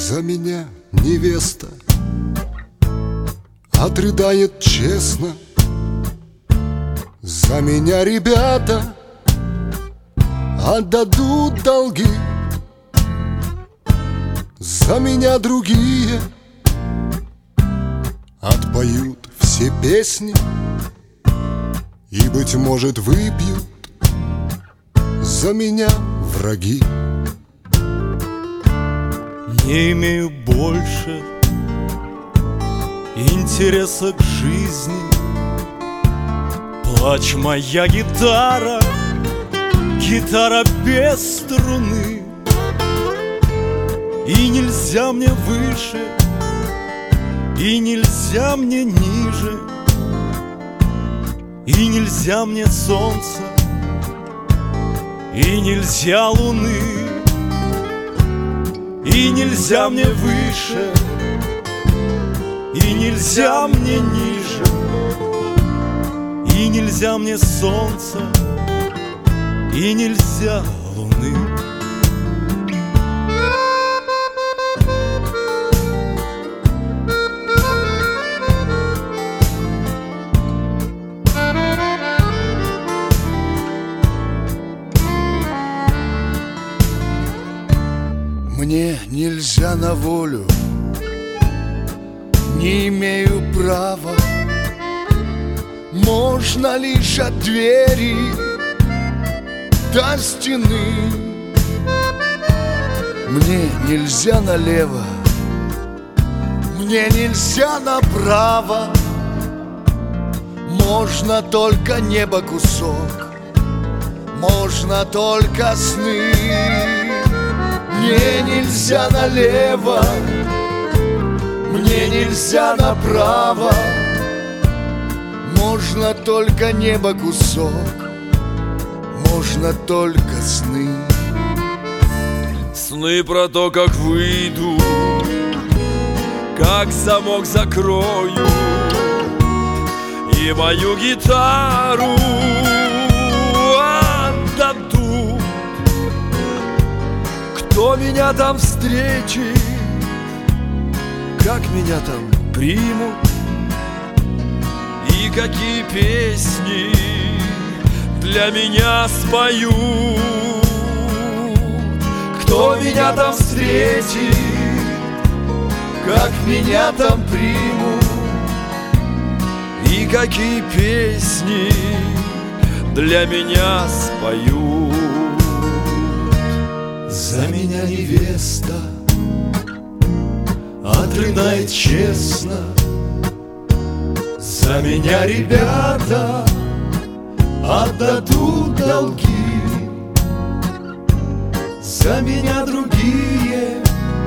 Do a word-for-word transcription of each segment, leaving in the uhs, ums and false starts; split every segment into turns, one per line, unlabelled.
За меня невеста отрыдает честно. За меня ребята отдадут долги. За меня другие отпоют все песни и, быть может, выпьют за меня враги.
Не имею больше интереса к жизни. Плачь, моя гитара, гитара без струны. И нельзя мне выше, и нельзя мне ниже, и нельзя мне солнца, и нельзя луны. И нельзя мне выше, и нельзя мне ниже, и нельзя мне солнца, и нельзя луны.
Мне нельзя на волю, не имею права. Можно лишь от двери до стены. Мне нельзя налево, мне нельзя направо. Можно только небо кусок, можно только сны. Мне нельзя налево, мне нельзя направо. Можно только небо кусок, можно только сны.
Сны про то, как выйду, как замок закрою и мою гитару отдадут. Кто меня там встретит, как меня там примут, и какие песни для меня споют. Кто меня там встретит, как меня там примут, и какие песни для меня споют.
За меня невеста отрыдает честно. За меня ребята отдадут долги. За меня другие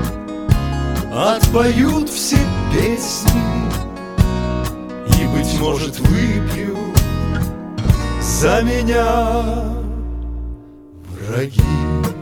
отпоют все песни и, быть может, выпьют за меня враги.